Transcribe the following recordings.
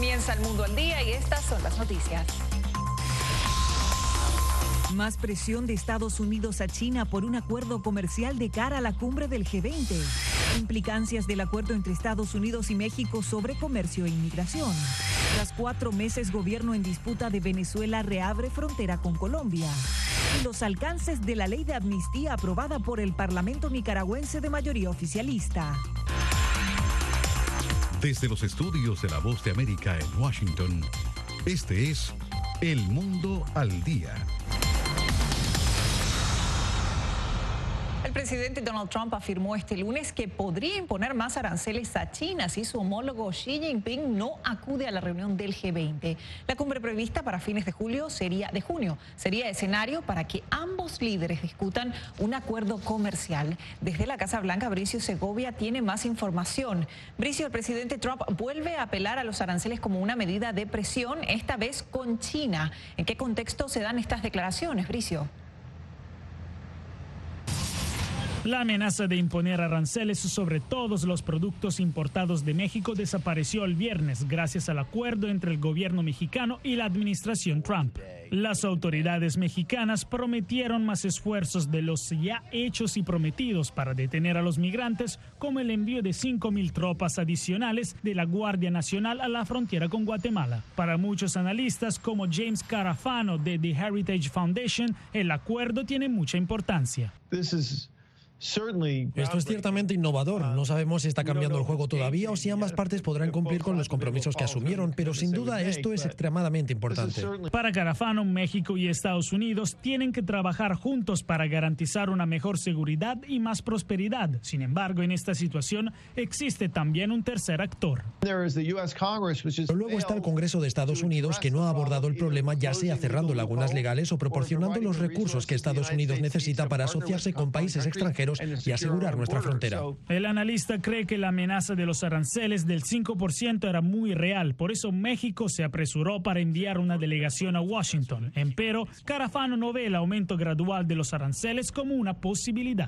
Comienza El Mundo al Día y estas son las noticias. Más presión de Estados Unidos a China por un acuerdo comercial de cara a la cumbre del G20. Implicancias del acuerdo entre Estados Unidos y México sobre comercio e inmigración. Tras 4 meses, gobierno en disputa de Venezuela reabre frontera con Colombia. Y los alcances de la ley de amnistía aprobada por el Parlamento nicaragüense de mayoría oficialista. Desde los estudios de La Voz de América en Washington, este es El Mundo al Día. El presidente Donald Trump afirmó este lunes que podría imponer más aranceles a China si su homólogo Xi Jinping no acude a la reunión del G20. La cumbre prevista para fines de junio sería escenario para que ambos líderes discutan un acuerdo comercial. Desde la Casa Blanca, Bricio Segovia tiene más información. Bricio, el presidente Trump vuelve a apelar a los aranceles como una medida de presión, esta vez con China. ¿En qué contexto se dan estas declaraciones, Bricio? La amenaza de imponer aranceles sobre todos los productos importados de México desapareció el viernes gracias al acuerdo entre el gobierno mexicano y la administración Trump. Las autoridades mexicanas prometieron más esfuerzos de los ya hechos y prometidos para detener a los migrantes, como el envío de 5,000 tropas adicionales de la Guardia Nacional a la frontera con Guatemala. Para muchos analistas, como James Carafano de The Heritage Foundation, el acuerdo tiene mucha importancia. Esto es ciertamente innovador. No sabemos si está cambiando el juego todavía o si ambas partes podrán cumplir con los compromisos que asumieron, pero sin duda esto es extremadamente importante. Para Carafano, México y Estados Unidos tienen que trabajar juntos para garantizar una mejor seguridad y más prosperidad. Sin embargo, en esta situación existe también un tercer actor. Luego está el Congreso de Estados Unidos, que no ha abordado el problema, ya sea cerrando lagunas legales o proporcionando los recursos que Estados Unidos necesita para asociarse con países extranjeros y asegurar nuestra frontera. El analista cree que la amenaza de los aranceles del 5% era muy real, por eso México se apresuró para enviar una delegación a Washington. Empero, Carafano no ve el aumento gradual de los aranceles como una posibilidad.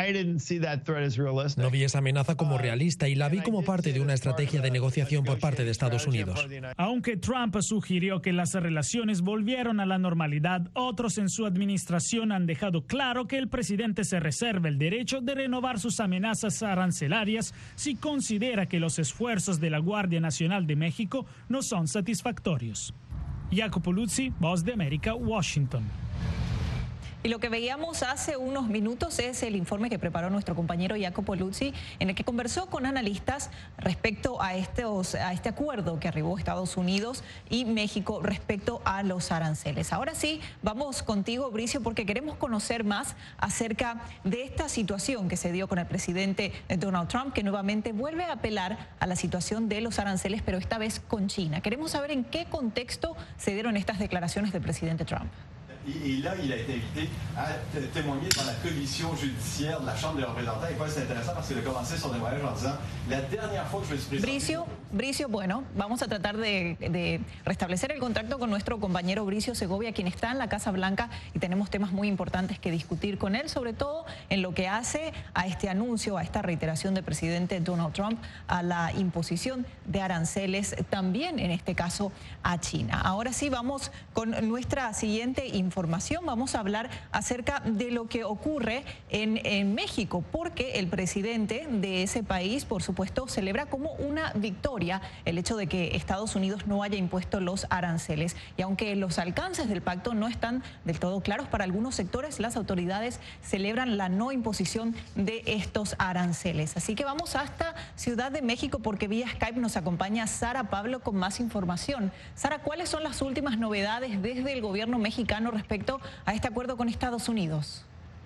No vi esa amenaza como realista y la vi como parte de una estrategia de negociación por parte de Estados Unidos. Aunque Trump sugirió que las relaciones volvieron a la normalidad, otros en su administración han dejado claro que el presidente se reserva el derecho de renovar sus amenazas arancelarias si considera que los esfuerzos de la Guardia Nacional de México no son satisfactorios. Jacopo Luzzi, Voz de América, Washington. Y lo que veíamos hace unos minutos es el informe que preparó nuestro compañero Jacopo Luzzi, en el que conversó con analistas respecto a este acuerdo que arribó Estados Unidos y México respecto a los aranceles. Ahora sí, vamos contigo, Bricio, porque queremos conocer más acerca de esta situación que se dio con el presidente Donald Trump, que nuevamente vuelve a apelar a la situación de los aranceles, pero esta vez con China. Queremos saber en qué contexto se dieron estas declaraciones del presidente Trump. Et là, il a été invité à témoigner devant la commission judiciaire de la Chambre des représentants. Et c'est intéressant parce qu'il a commencé son témoignage en disant la dernière fois que je me suis présenté... Bricio, bueno, vamos a tratar de restablecer el contacto con nuestro compañero Bricio Segovia, quien está en la Casa Blanca, y tenemos temas muy importantes que discutir con él, sobre todo en lo que hace a este anuncio, a esta reiteración del presidente Donald Trump a la imposición de aranceles, también en este caso a China. Ahora sí, vamos con nuestra siguiente información. Vamos a hablar acerca de lo que ocurre en México, porque el presidente de ese país, por supuesto, celebra como una victoria el hecho de que Estados Unidos no haya impuesto los aranceles. Y aunque los alcances del pacto no están del todo claros para algunos sectores, las autoridades celebran la no imposición de estos aranceles. Así que vamos hasta Ciudad de México, porque vía Skype nos acompaña Sara Pablo con más información. Sara, ¿cuáles son las últimas novedades desde el gobierno mexicano respecto a este acuerdo con Estados Unidos?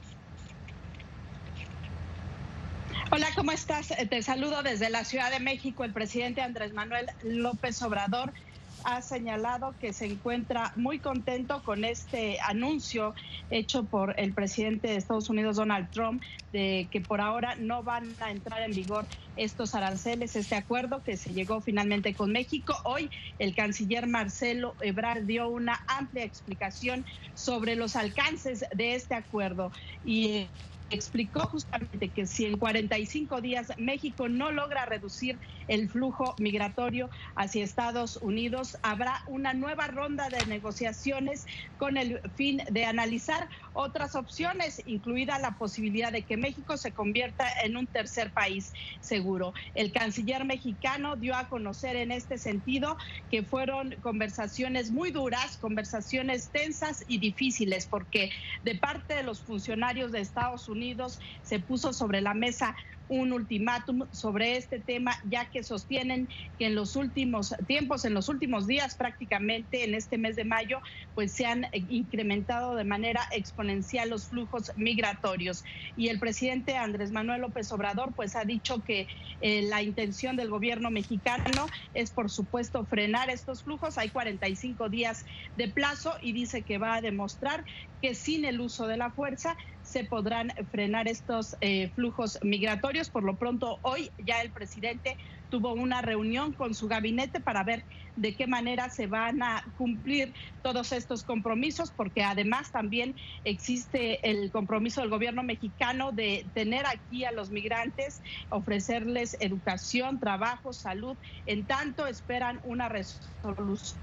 Hola, ¿cómo estás? Te saludo desde la Ciudad de México. El presidente Andrés Manuel López Obrador ha señalado que se encuentra muy contento con este anuncio hecho por el presidente de Estados Unidos, Donald Trump, de que por ahora no van a entrar en vigor estos aranceles, este acuerdo que se llegó finalmente con México. Hoy el canciller Marcelo Ebrard dio una amplia explicación sobre los alcances de este acuerdo y explicó justamente que si en 45 días México no logra reducir el flujo migratorio hacia Estados Unidos, habrá una nueva ronda de negociaciones con el fin de analizar otras opciones, incluida la posibilidad de que México se convierta en un tercer país seguro. El canciller mexicano dio a conocer en este sentido que fueron conversaciones muy duras, conversaciones tensas y difíciles, porque de parte de los funcionarios de Estados Unidos se puso sobre la mesa un ultimátum sobre este tema, ya que sostienen que en los últimos tiempos, en los últimos días, prácticamente en este mes de mayo, pues se han incrementado de manera exponencial los flujos migratorios. Y el presidente Andrés Manuel López Obrador pues ha dicho que la intención del gobierno mexicano es, por supuesto, frenar estos flujos. Hay 45 días de plazo y dice que va a demostrar que sin el uso de la fuerza se podrán frenar estos flujos migratorios. Por lo pronto, hoy ya el presidente tuvo una reunión con su gabinete para ver de qué manera se van a cumplir todos estos compromisos, porque además también existe el compromiso del gobierno mexicano de tener aquí a los migrantes, ofrecerles educación, trabajo, salud. En tanto esperan una resolución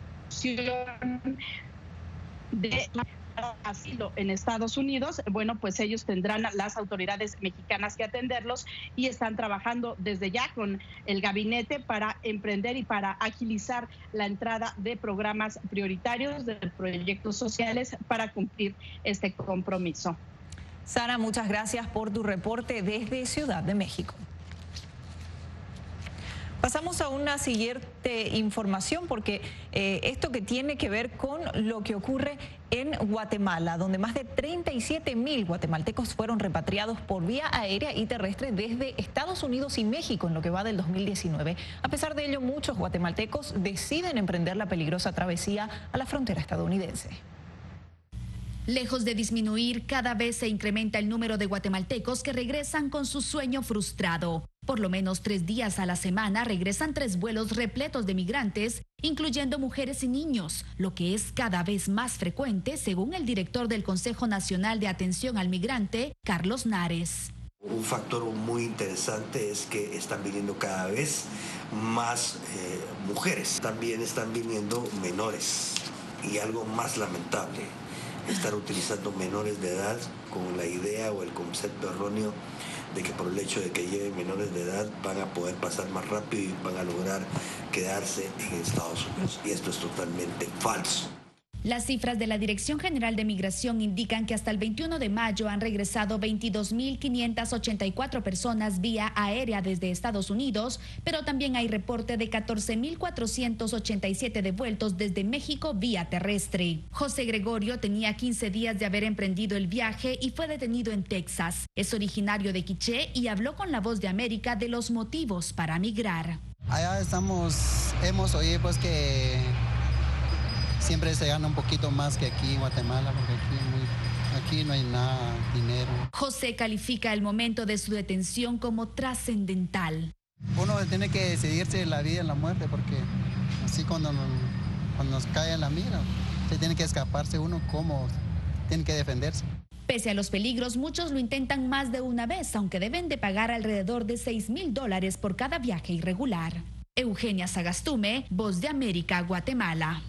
de asilo en Estados Unidos, bueno, pues ellos tendrán las autoridades mexicanas que atenderlos y están trabajando desde ya con el gabinete para emprender y para agilizar la entrada de programas prioritarios, de proyectos sociales para cumplir este compromiso. Sara, muchas gracias por tu reporte desde Ciudad de México. Pasamos a una siguiente información porque esto que tiene que ver con lo que ocurre en Guatemala, donde más de 37.000 guatemaltecos fueron repatriados por vía aérea y terrestre desde Estados Unidos y México en lo que va del 2019. A pesar de ello, muchos guatemaltecos deciden emprender la peligrosa travesía a la frontera estadounidense. Lejos de disminuir, cada vez se incrementa el número de guatemaltecos que regresan con su sueño frustrado. Por lo menos 3 días a la semana regresan 3 vuelos repletos de migrantes, incluyendo mujeres y niños, lo que es cada vez más frecuente, según el director del Consejo Nacional de Atención al Migrante, Carlos Nares. Un factor muy interesante es que están viniendo cada vez más mujeres, también están viniendo menores y algo más lamentable, estar utilizando menores de edad con la idea o el concepto erróneo de que por el hecho de que lleven menores de edad van a poder pasar más rápido y van a lograr quedarse en Estados Unidos. Y esto es totalmente falso. Las cifras de la Dirección General de Migración indican que hasta el 21 de mayo han regresado 22.584 personas vía aérea desde Estados Unidos, pero también hay reporte de 14.487 devueltos desde México vía terrestre. José Gregorio tenía 15 días de haber emprendido el viaje y fue detenido en Texas. Es originario de Quiché y habló con La Voz de América de los motivos para migrar. Allá hemos oído pues que siempre se gana un poquito más que aquí en Guatemala, porque aquí no hay nada, dinero. José califica el momento de su detención como trascendental. Uno tiene que decidirse la vida y la muerte, porque así cuando nos cae la mira, se tiene que escaparse uno, como tiene que defenderse. Pese a los peligros, muchos lo intentan más de una vez, aunque deben de pagar alrededor de $6,000 por cada viaje irregular. Eugenia Sagastume, Voz de América, Guatemala.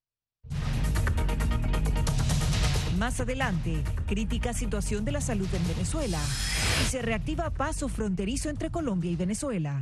Más adelante, crítica situación de la salud en Venezuela y se reactiva paso fronterizo entre Colombia y Venezuela.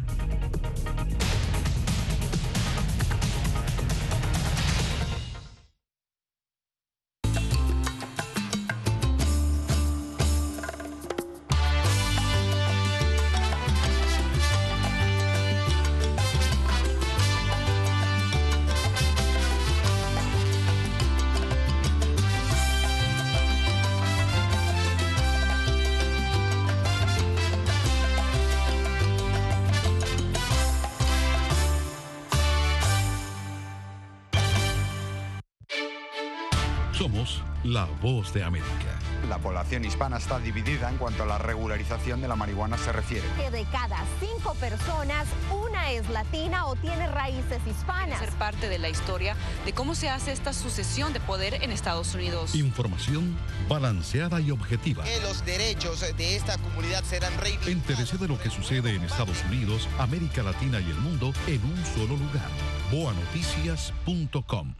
Somos la Voz de América. la población hispana está dividida en cuanto a la regularización de la marihuana se refiere. Que de cada 5 personas, una es latina o tiene raíces hispanas. Ser parte de la historia de cómo se hace esta sucesión de poder en Estados Unidos. Información balanceada y objetiva. Que los derechos de esta comunidad serán reivindicados. Entérese de lo que sucede en Estados Unidos, América Latina y el mundo en un solo lugar. boanoticias.com.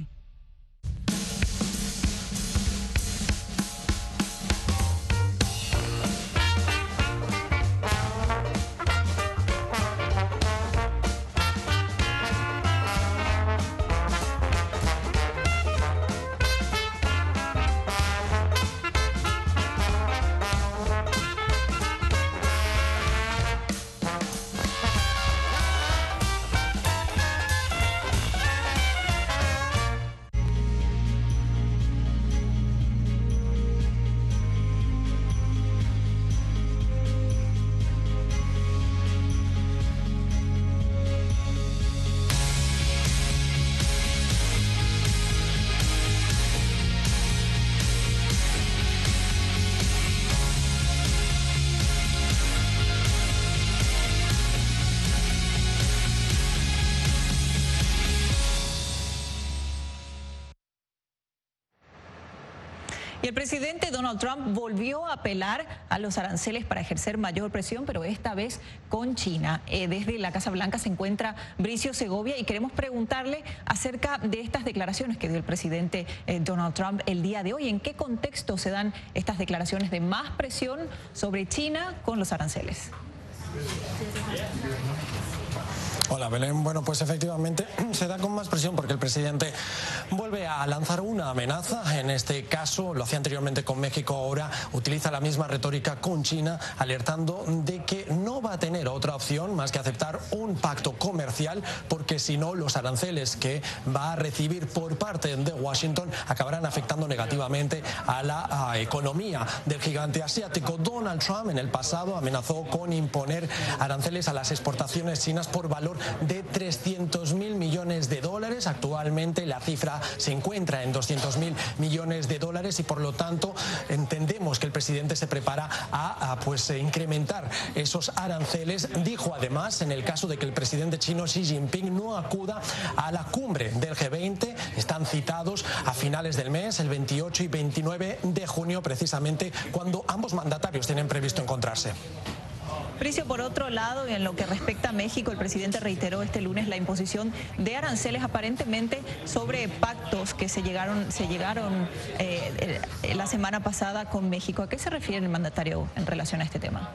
Y el presidente Donald Trump volvió a apelar a los aranceles para ejercer mayor presión, pero esta vez con China. Desde la Casa Blanca se encuentra Bricio Segovia y queremos preguntarle acerca de estas declaraciones que dio el presidente Donald Trump el día de hoy. ¿En qué contexto se dan estas declaraciones de más presión sobre China con los aranceles? Hola, Belén. Bueno, pues efectivamente se da con más presión porque el presidente vuelve a lanzar una amenaza. En este caso, lo hacía anteriormente con México, ahora utiliza la misma retórica con China, alertando de que no va a tener otra opción más que aceptar un pacto comercial, porque si no, los aranceles que va a recibir por parte de Washington acabarán afectando negativamente a la economía del gigante asiático. Donald Trump en el pasado amenazó con imponer aranceles a las exportaciones chinas por valor de 300.000 millones de dólares. Actualmente la cifra se encuentra en 200.000 millones de dólares y por lo tanto entendemos que el presidente se prepara a incrementar esos aranceles. Dijo además, en el caso de que el presidente chino Xi Jinping no acuda a la cumbre del G20, están citados a finales del mes, el 28 y 29 de junio, precisamente cuando ambos mandatarios tienen previsto encontrarse. Bricio, por otro lado, en lo que respecta a México, el presidente reiteró este lunes la imposición de aranceles aparentemente sobre pactos que se llegaron la semana pasada con México. ¿A qué se refiere el mandatario en relación a este tema?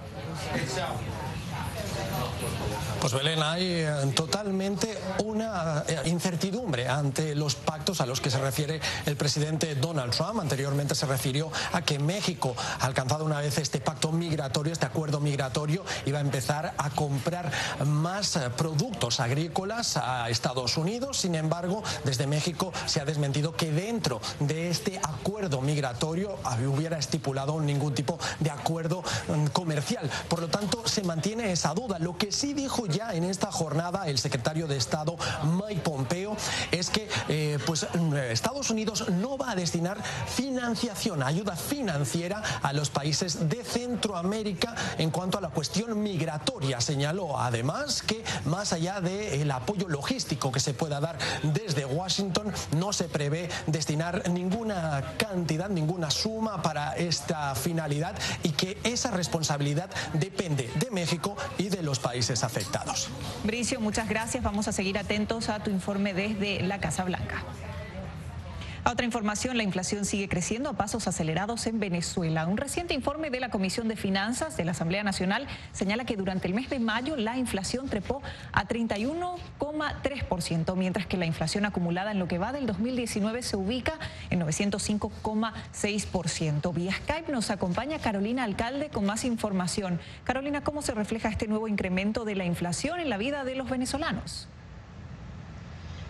Pues Belén, hay totalmente una incertidumbre ante los pactos a los que se refiere el presidente Donald Trump. Anteriormente se refirió a que México, alcanzado una vez este pacto migratorio, este acuerdo migratorio, iba a empezar a comprar más productos agrícolas a Estados Unidos. Sin embargo, desde México se ha desmentido que dentro de este acuerdo migratorio hubiera estipulado ningún tipo de acuerdo comercial. Por lo tanto, se mantiene esa duda. Lo que sí dijo ya en esta jornada el secretario de Estado Mike Pompeo es que Estados Unidos no va a destinar financiación, ayuda financiera a los países de Centroamérica en cuanto a la cuestión migratoria. Señaló además que más allá del apoyo logístico que se pueda dar desde Washington, no se prevé destinar ninguna cantidad, ninguna suma para esta finalidad y que esa responsabilidad depende de México y de los países afectados. Bricio, muchas gracias. Vamos a seguir atentos a tu informe desde la Casa Blanca. A otra información, la inflación sigue creciendo a pasos acelerados en Venezuela. Un reciente informe de la Comisión de Finanzas de la Asamblea Nacional señala que durante el mes de mayo la inflación trepó a 31,3%, mientras que la inflación acumulada en lo que va del 2019 se ubica en 905,6%. Vía Skype nos acompaña Carolina Alcalde con más información. Carolina, ¿cómo se refleja este nuevo incremento de la inflación en la vida de los venezolanos?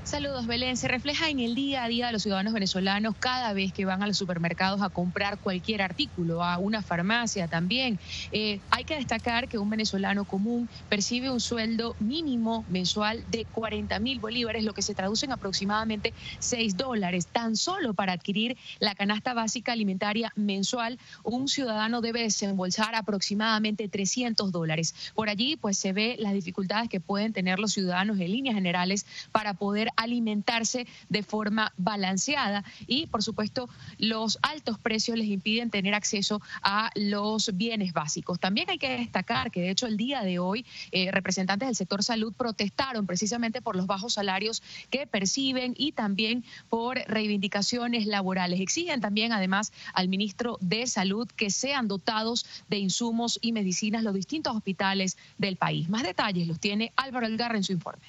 Saludos, Belén. Se refleja en el día a día de los ciudadanos venezolanos cada vez que van a los supermercados a comprar cualquier artículo, a una farmacia también. Hay que destacar que un venezolano común percibe un sueldo mínimo mensual de 40.000 bolívares, lo que se traduce en aproximadamente $6. Tan solo para adquirir la canasta básica alimentaria mensual, un ciudadano debe desembolsar aproximadamente $300. Por allí, pues se ve las dificultades que pueden tener los ciudadanos en líneas generales para poder alimentarse de forma balanceada y, por supuesto, los altos precios les impiden tener acceso a los bienes básicos. También hay que destacar que, de hecho, el día de hoy representantes del sector salud protestaron precisamente por los bajos salarios que perciben y también por reivindicaciones laborales. Exigen también, además, al ministro de Salud que sean dotados de insumos y medicinas los distintos hospitales del país. Más detalles los tiene Álvaro Algarra en su informe.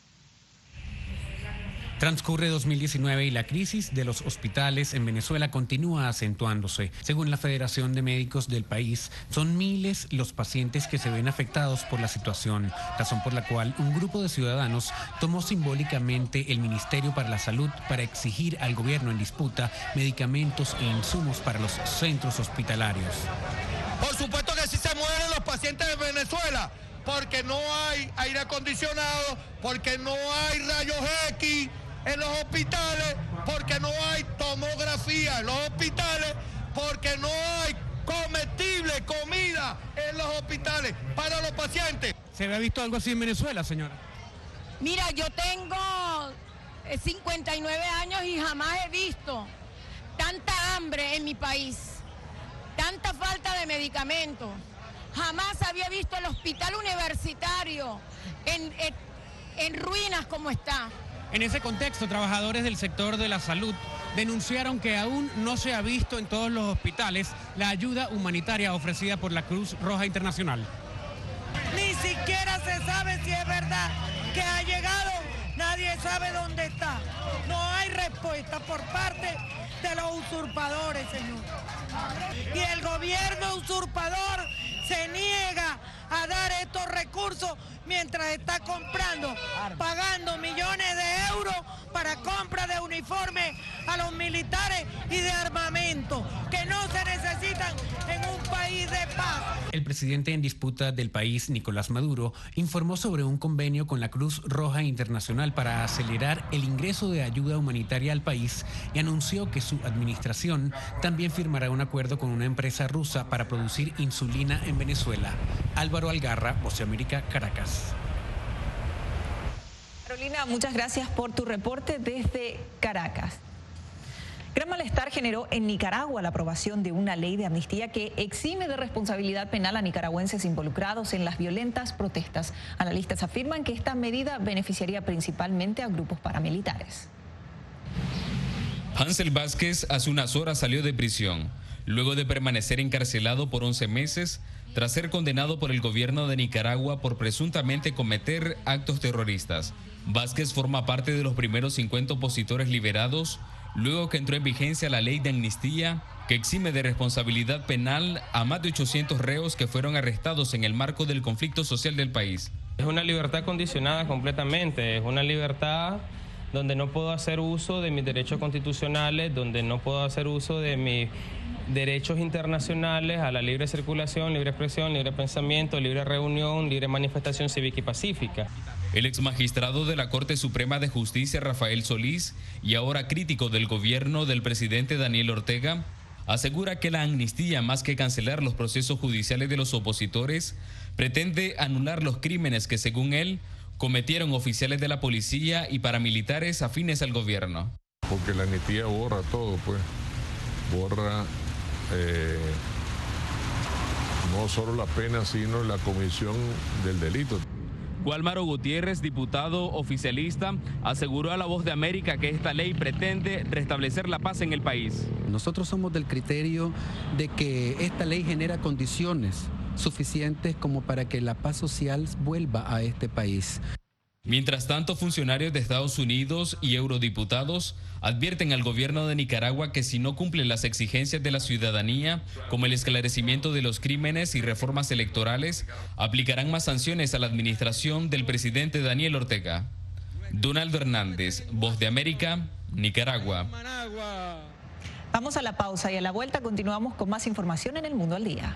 Transcurre 2019 y la crisis de los hospitales en Venezuela continúa acentuándose. Según la Federación de Médicos del país, son miles los pacientes que se ven afectados por la situación, razón por la cual un grupo de ciudadanos tomó simbólicamente el Ministerio para la Salud para exigir al gobierno en disputa medicamentos e insumos para los centros hospitalarios. Por supuesto que sí se mueren los pacientes de Venezuela, porque no hay aire acondicionado, porque no hay rayos X en los hospitales, porque no hay tomografía en los hospitales, porque no hay comestible, comida en los hospitales para los pacientes. ¿Se había visto algo así en Venezuela, señora? Mira, yo tengo 59 años y jamás he visto tanta hambre en mi país, tanta falta de medicamentos. Jamás había visto el hospital universitario en ruinas como está. En ese contexto, trabajadores del sector de la salud denunciaron que aún no se ha visto en todos los hospitales la ayuda humanitaria ofrecida por la Cruz Roja Internacional. Ni siquiera se sabe si es verdad que ha llegado, nadie sabe dónde está. No hay respuesta por parte de los usurpadores, señor. Y el gobierno usurpador se niega a dar estos recursos mientras está comprando, pagando millones de euros para compra de uniformes a los militares y de armamento que no se necesitan en un país de paz. El presidente en disputa del país, Nicolás Maduro, informó sobre un convenio con la Cruz Roja Internacional para acelerar el ingreso de ayuda humanitaria al país y anunció que su administración también firmará un acuerdo con una empresa rusa para producir insulina en Venezuela. Álvaro Algarra, Voz de América, Caracas. Carolina, muchas gracias por tu reporte desde Caracas. Gran malestar generó en Nicaragua la aprobación de una ley de amnistía que exime de responsabilidad penal a nicaragüenses involucrados en las violentas protestas. Analistas afirman que esta medida beneficiaría principalmente a grupos paramilitares. Hansel Vázquez hace unas horas salió de prisión, luego de permanecer encarcelado por 11 meses, tras ser condenado por el gobierno de Nicaragua por presuntamente cometer actos terroristas. Vázquez forma parte de los primeros 50 opositores liberados, luego que entró en vigencia la ley de amnistía que exime de responsabilidad penal a más de 800 reos que fueron arrestados en el marco del conflicto social del país. Es una libertad condicionada completamente, es una libertad donde no puedo hacer uso de mis derechos constitucionales, donde no puedo hacer uso de mis derechos internacionales a la libre circulación, libre expresión, libre pensamiento, libre reunión, libre manifestación cívica y pacífica. El exmagistrado de la Corte Suprema de Justicia, Rafael Solís, y ahora crítico del gobierno del presidente Daniel Ortega, asegura que la amnistía, más que cancelar los procesos judiciales de los opositores, pretende anular los crímenes que, según él, cometieron oficiales de la policía y paramilitares afines al gobierno. Porque la amnistía borra todo, pues. Borra no solo la pena, sino la comisión del delito. Guálmaro Gutiérrez, diputado oficialista, aseguró a La Voz de América que esta ley pretende restablecer la paz en el país. Nosotros somos del criterio de que esta ley genera condiciones suficientes como para que la paz social vuelva a este país. Mientras tanto, funcionarios de Estados Unidos y eurodiputados advierten al gobierno de Nicaragua que si no cumplen las exigencias de la ciudadanía, como el esclarecimiento de los crímenes y reformas electorales, aplicarán más sanciones a la administración del presidente Daniel Ortega. Donaldo Hernández, Voz de América, Nicaragua. Vamos a la pausa y a la vuelta continuamos con más información en El Mundo al Día.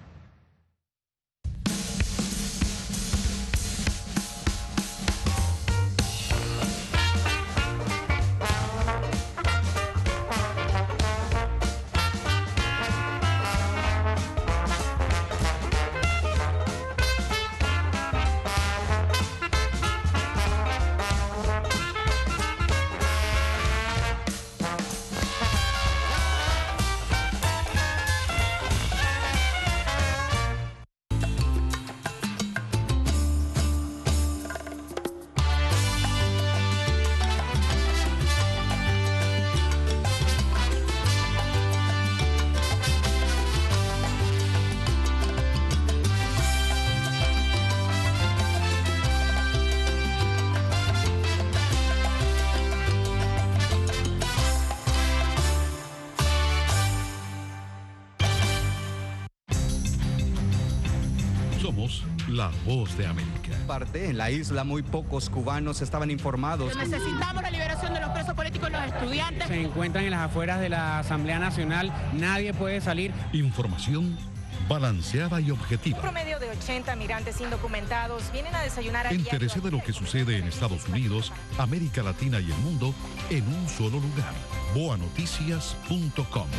Somos la Voz de América. En la isla muy pocos cubanos estaban informados. Necesitamos la liberación de los presos políticos y los estudiantes. Se encuentran en las afueras de la Asamblea Nacional, nadie puede salir. Información balanceada y objetiva. Un promedio de 80 migrantes indocumentados vienen a desayunar al Entérese de lo que sucede en Estados Unidos, América Latina y el mundo en un solo lugar. boanoticias.com.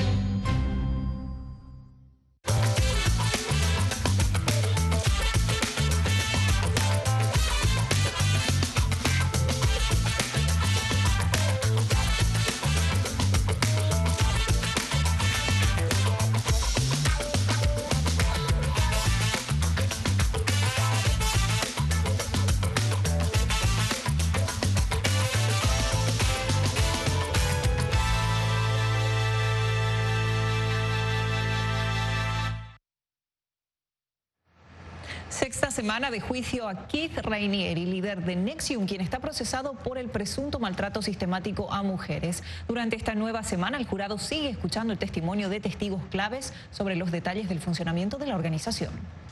Sexta semana de juicio a Keith Rainieri, líder de NXIVM, quien está procesado por el presunto maltrato sistemático a mujeres. Durante esta nueva semana, el jurado sigue escuchando el testimonio de testigos claves sobre los detalles del funcionamiento de la organización.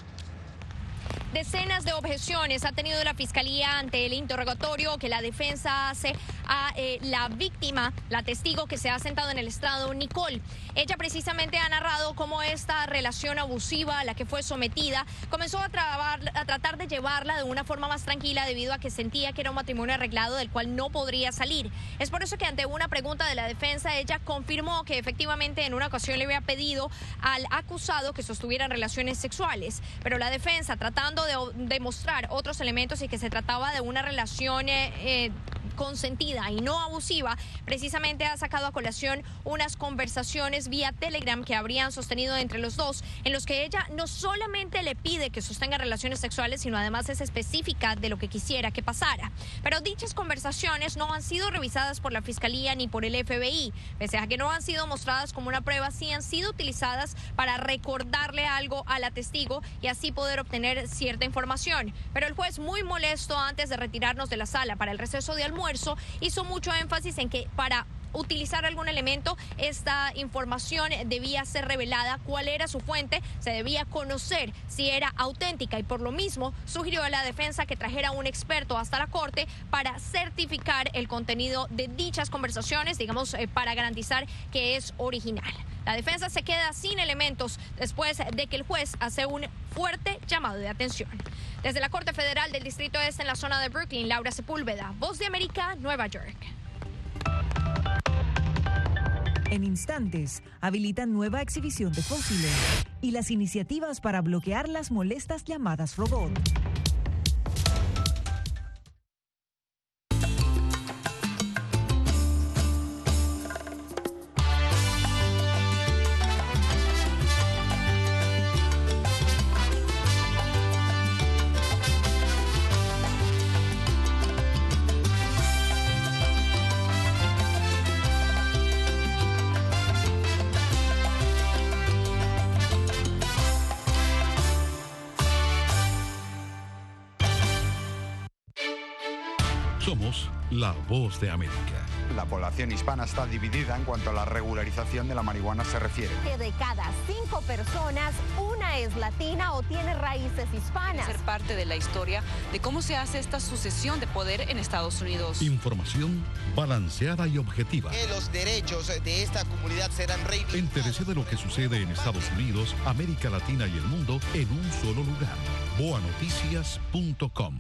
Decenas de objeciones ha tenido la Fiscalía ante el interrogatorio que la defensa hace a la víctima, la testigo que se ha sentado en el estrado, Nicole. Ella precisamente ha narrado cómo esta relación abusiva a la que fue sometida comenzó a tratar de llevarla de una forma más tranquila debido a que sentía que era un matrimonio arreglado del cual no podría salir. Es por eso que ante una pregunta de la defensa, ella confirmó que efectivamente en una ocasión le había pedido al acusado que sostuvieran relaciones sexuales, pero la defensa, tratando de demostrar otros elementos y que se trataba de una relación consentida y no abusiva, precisamente ha sacado a colación unas conversaciones vía Telegram que habrían sostenido entre los dos, en los que ella no solamente le pide que sostenga relaciones sexuales, sino además es específica de lo que quisiera que pasara. Pero dichas conversaciones no han sido revisadas por la Fiscalía ni por el FBI. Pese a que no han sido mostradas como una prueba, sí han sido utilizadas para recordarle algo a la testigo y así poder obtener cierta información. Pero el juez, muy molesto antes de retirarnos de la sala para el receso de almuerzo, hizo mucho énfasis en que para utilizar algún elemento, esta información debía ser revelada, cuál era su fuente, se debía conocer si era auténtica y por lo mismo sugirió a la defensa que trajera un experto hasta la corte para certificar el contenido de dichas conversaciones, digamos, para garantizar que es original. La defensa se queda sin elementos después de que el juez hace un fuerte llamado de atención. Desde la Corte Federal del Distrito Este en la zona de Brooklyn, Laura Sepúlveda, Voz de América, Nueva York. En instantes, habilitan nueva exhibición de fósiles y las iniciativas para bloquear las molestas llamadas robot. Somos la Voz de América. La población hispana está dividida en cuanto a la regularización de la marihuana se refiere. Que de cada 5 personas, una es latina o tiene raíces hispanas. Ser parte de la historia de cómo se hace esta sucesión de poder en Estados Unidos. Información balanceada y objetiva. Que los derechos de esta comunidad serán reivindicados. Entérese de lo que sucede en Estados Unidos, América Latina y el mundo en un solo lugar. boanoticias.com.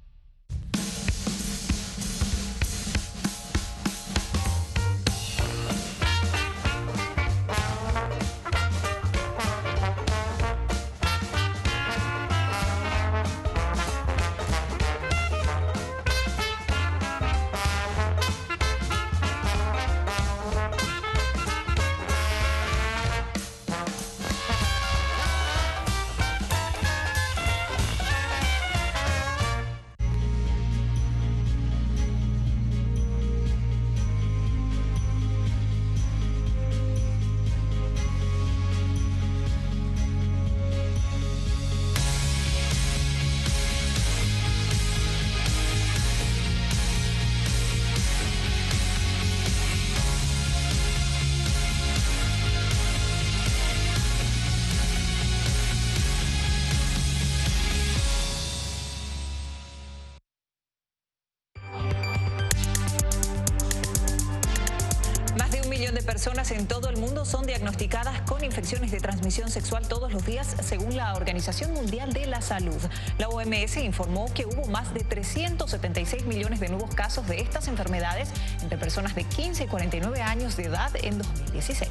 Personas en todo el mundo son diagnosticadas con infecciones de transmisión sexual todos los días, según la Organización Mundial de la Salud. La OMS informó que hubo más de 376 millones de nuevos casos de estas enfermedades entre personas de 15 y 49 años de edad en 2016.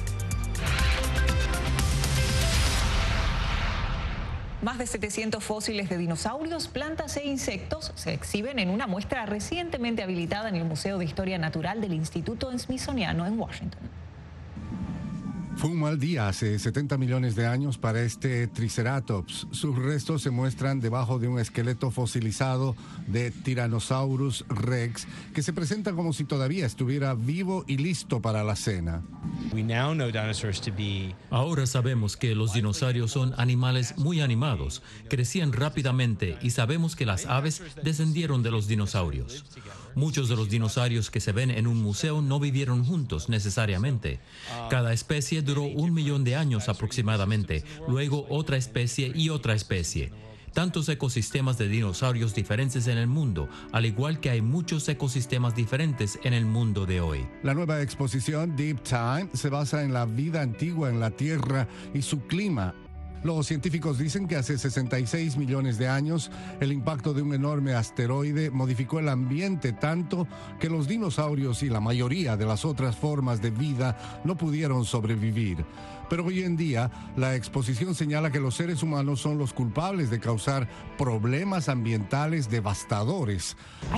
Más de 700 fósiles de dinosaurios, plantas e insectos se exhiben en una muestra recientemente habilitada en el Museo de Historia Natural del Instituto Smithsoniano en Washington. Fue un mal día hace 70 millones de años para este Triceratops. Sus restos se muestran debajo de un esqueleto fosilizado de Tyrannosaurus rex, que se presenta como si todavía estuviera vivo y listo para la cena. Ahora sabemos que los dinosaurios son animales muy animados, crecían rápidamente y sabemos que las aves descendieron de los dinosaurios. Muchos de los dinosaurios que se ven en un museo no vivieron juntos necesariamente. Cada especie duró 1 millón de años aproximadamente, luego otra especie y otra especie. Tantos ecosistemas de dinosaurios diferentes en el mundo, al igual que hay muchos ecosistemas diferentes en el mundo de hoy. La nueva exposición Deep Time se basa en la vida antigua en la Tierra y su clima. Los científicos dicen que hace 66 millones de años el impacto de un enorme asteroide modificó el ambiente tanto que los dinosaurios y la mayoría de las otras formas de vida no pudieron sobrevivir. Pero hoy en día la exposición señala que los seres humanos son los culpables de causar problemas ambientales devastadores.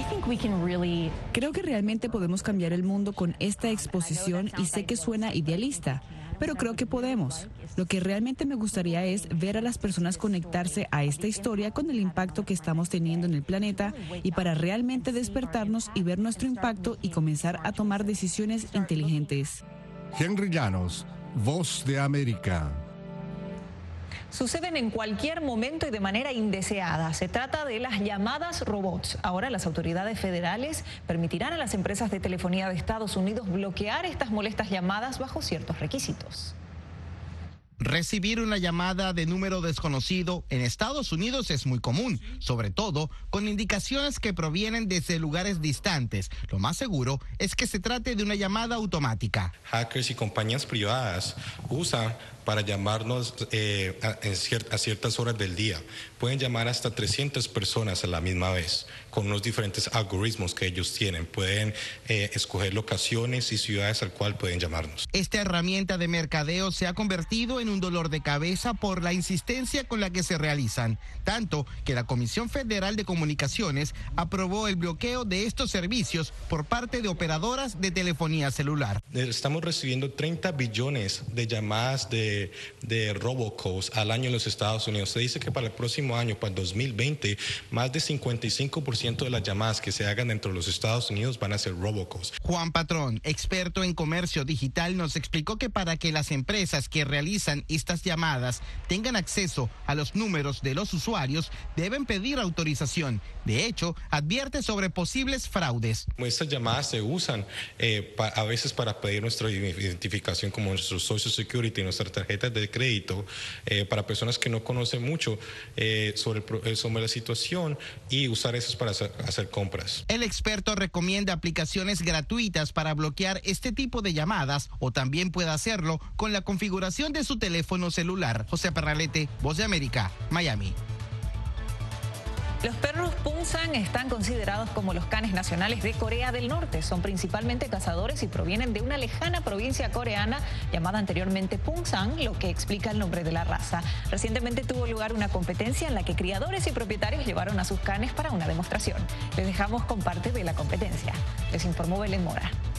Creo que realmente podemos cambiar el mundo con esta exposición y sé que suena idealista, pero creo que podemos. Lo que realmente me gustaría es ver a las personas conectarse a esta historia con el impacto que estamos teniendo en el planeta y para realmente despertarnos y ver nuestro impacto y comenzar a tomar decisiones inteligentes. Henry Llanos, Voz de América. Suceden en cualquier momento y de manera indeseada. Se trata de las llamadas robots. Ahora las autoridades federales permitirán a las empresas de telefonía de Estados Unidos bloquear estas molestas llamadas bajo ciertos requisitos. Recibir una llamada de número desconocido en Estados Unidos es muy común, sobre todo con indicaciones que provienen desde lugares distantes. Lo más seguro es que se trate de una llamada automática. Hackers y compañías privadas usan para llamarnos a ciertas horas del día. Pueden llamar hasta 300 personas a la misma vez, con unos diferentes algoritmos que ellos tienen. Pueden escoger locaciones y ciudades al cual pueden llamarnos. Esta herramienta de mercadeo se ha convertido en un dolor de cabeza por la insistencia con la que se realizan, tanto que la Comisión Federal de Comunicaciones aprobó el bloqueo de estos servicios por parte de operadoras de telefonía celular. Estamos recibiendo 30 billones de llamadas de robocalls al año en los Estados Unidos. Se dice que para el próximo año, para el 2020, más de 55% de las llamadas que se hagan dentro de los Estados Unidos van a ser robocalls. Juan Patrón, experto en comercio digital, nos explicó que para que las empresas que realizan hagan estas llamadas tengan acceso a los números de los usuarios, deben pedir autorización. De hecho, advierte sobre posibles fraudes. Estas llamadas se usan a veces para pedir nuestra identificación como nuestro Social Security, nuestras tarjetas de crédito, para personas que no conocen mucho sobre la situación y usar eso para hacer compras. El experto recomienda aplicaciones gratuitas para bloquear este tipo de llamadas o también puede hacerlo con la configuración de su teléfono celular. José Perralete, Voz de América, Miami. Los perros Pungsan están considerados como los canes nacionales de Corea del Norte. Son principalmente cazadores y provienen de una lejana provincia coreana llamada anteriormente Pungsan, lo que explica el nombre de la raza. Recientemente tuvo lugar una competencia en la que criadores y propietarios llevaron a sus canes para una demostración. Les dejamos con parte de la competencia. Les informó Belén Mora.